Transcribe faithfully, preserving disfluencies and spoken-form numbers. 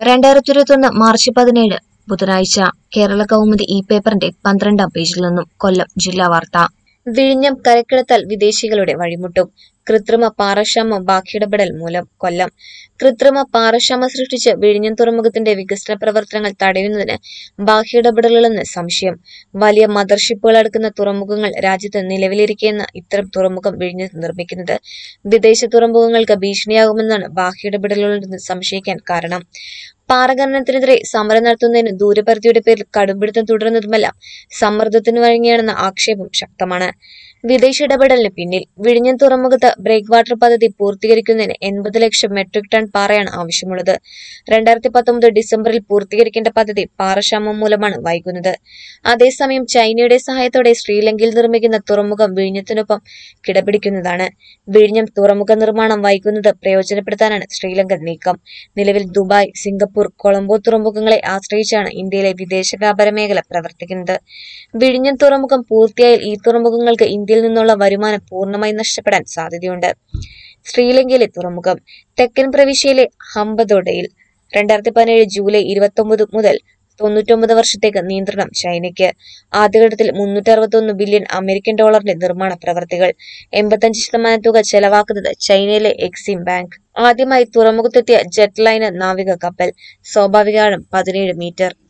രണ്ടായിരത്തി ഇരുപത്തി ഒന്ന് മാർച്ച് പതിനേഴ് ബുധനാഴ്ച കേരള കൗമുദി ഇ പേപ്പറിന്റെ പന്ത്രണ്ടാം പേജിൽ നിന്നും കൊല്ലം ജില്ലാ വാർത്ത. വിഴിഞ്ഞം കരക്കെടുത്താൽ വിദേശികളുടെ വഴിമുട്ടും. കൃത്രിമ പാറക്ഷാമം ബാക്കിയിടപെടൽ മൂലം. കൊല്ലം. കൃത്രിമ പാറക്ഷാമം സൃഷ്ടിച്ച് വിഴിഞ്ഞം തുറമുഖത്തിന്റെ വികസന പ്രവർത്തനങ്ങൾ തടയുന്നതിന് ബാഹ്യയിടപെടലുകളെന്ന് സംശയം. വലിയ മദർഷിപ്പുകൾ അടുക്കുന്ന തുറമുഖങ്ങൾ രാജ്യത്ത് നിലവിലിരിക്കെയെന്ന് ഇത്തരം തുറമുഖം വിഴിഞ്ഞത്ത് നിർമ്മിക്കുന്നത് വിദേശ തുറമുഖങ്ങൾക്ക് ഭീഷണിയാകുമെന്നാണ് ബാഹ്യയിടപെടലുകളെന്ന് സംശയിക്കാൻ കാരണം. പാറഖനനത്തിനെതിരെ സമരം നടത്തുന്നതിന് ദൂരപരിധിയുടെ പേരിൽ കടുംപിടുത്തം തുടരുന്നതുമെല്ലാം സമ്മർദ്ദത്തിന് വഴങ്ങിയാണെന്ന ആക്ഷേപം ശക്തമാണ്. വിദേശ ഇടപെടലിന് പിന്നിൽ. വിഴിഞ്ഞം തുറമുഖത്ത് ബ്രേക്ക് വാട്ടർ പദ്ധതി പൂർത്തീകരിക്കുന്നതിന് എൺപത് ലക്ഷം മെട്രിക് ടൺ പാറയാണ് ആവശ്യമുള്ളത്. രണ്ടായിരത്തി പത്തൊമ്പത് ഡിസംബറിൽ പൂർത്തീകരിക്കേണ്ട പദ്ധതി പാറക്ഷാമം മൂലമാണ് വൈകുന്നത്. അതേസമയം ചൈനയുടെ സഹായത്തോടെ ശ്രീലങ്കയിൽ നിർമ്മിക്കുന്ന തുറമുഖം വിഴിഞ്ഞത്തിനൊപ്പം കിടപിടിക്കുന്നതാണ്. വിഴിഞ്ഞം തുറമുഖ നിർമ്മാണം വൈകുന്നത് പ്രയോജനപ്പെടുത്താനാണ് ശ്രീലങ്കൻ നീക്കം. നിലവിൽ ദുബായ്, സിംഗപ്പൂർ, കൊളംബോ തുറമുഖങ്ങളെ ആശ്രയിച്ചാണ് ഇന്ത്യയിലെ വിദേശ വ്യാപാര മേഖല പ്രവർത്തിക്കുന്നത്. വിഴിഞ്ഞം തുറമുഖം പൂർത്തിയായാൽ ഈ തുറമുഖങ്ങൾക്ക് ഇന്ത്യയിൽ നിന്നുള്ള വരുമാനം പൂർണ്ണമായി നഷ്ടപ്പെടാൻ സാധ്യതയുണ്ട്. ശ്രീലങ്കയിലെ തുറമുഖം. തെക്കൻ പ്രവിശ്യയിലെ ഹമ്പദോഡയിൽ രണ്ടായിരത്തി പതിനേഴ് ജൂലൈ ഇരുപത്തി ഒമ്പത് മുതൽ തൊണ്ണൂറ്റൊമ്പത് വർഷത്തേക്ക് നിയന്ത്രണം ചൈനയ്ക്ക്. ആദ്യഘട്ടത്തിൽ മുന്നൂറ്റി അറുപത്തി ഒന്ന് ബില്യൺ അമേരിക്കൻ ഡോളറിന്റെ നിർമ്മാണ പ്രവർത്തികൾ. എൺപത്തഞ്ച് ശതമാനം തുക ചെലവാക്കുന്നത് ചൈനയിലെ എക്സിം ബാങ്ക്. ആദ്യമായി തുറമുഖത്തെത്തിയ ജെറ്റ് ലൈനർ നാവിക കപ്പൽ. സ്വാഭാവിക ആഴം പതിനേഴ് മീറ്റർ.